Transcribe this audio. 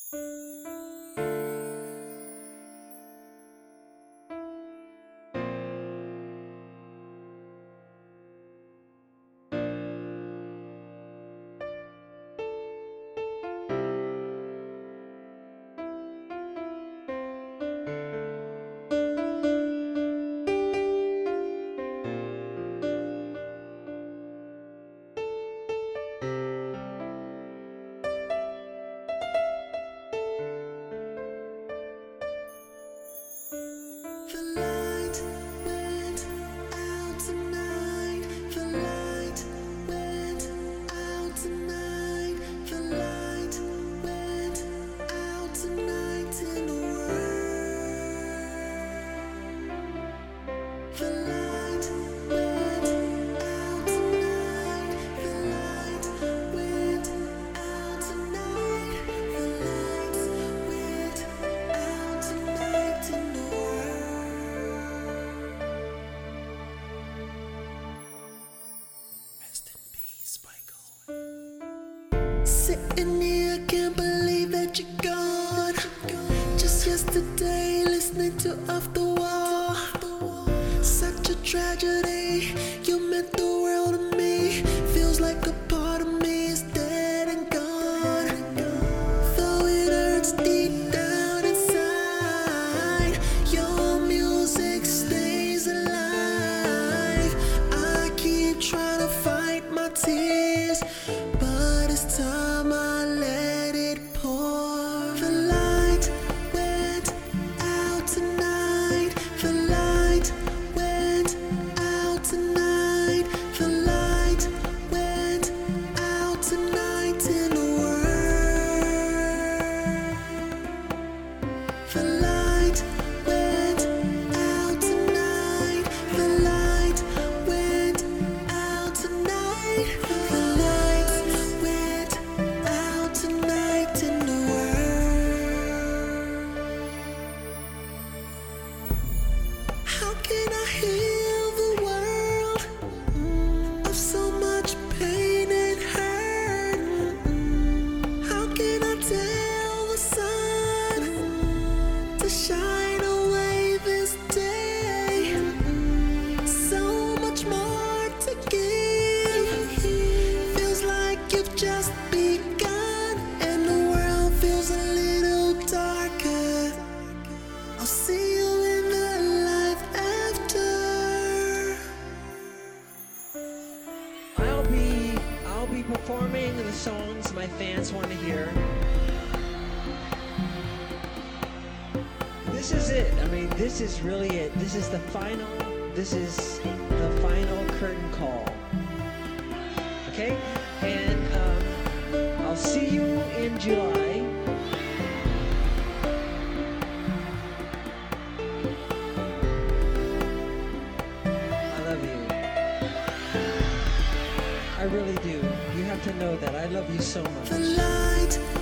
Sitting here, I can't believe that you're gone. Just yesterday, listening to Off the Wall. Such a tragedy, you meant the world to me. Feels like a part of me is dead and gone. Though it hurts deep down inside, your music stays alive. I keep trying to fight my tears, but it's time I let it pour. The light went out tonight. The light went out tonight. The light went out tonight in the world. The light went out tonight. The light went out tonight. The light went out tonight in the world. How can I heal the world of so much pain and hurt? How can I tell the sun to shine away this day? So much more to give. Feels like you've just begun, and the world feels a little darker. I'll see you in the life after. I'll be performing the songs my fans want to hear. This is it. I mean, this is really it. This is the final curtain call. Okay? And I'll see you in July. I love you. I really do. You have to know that I love you so much. The light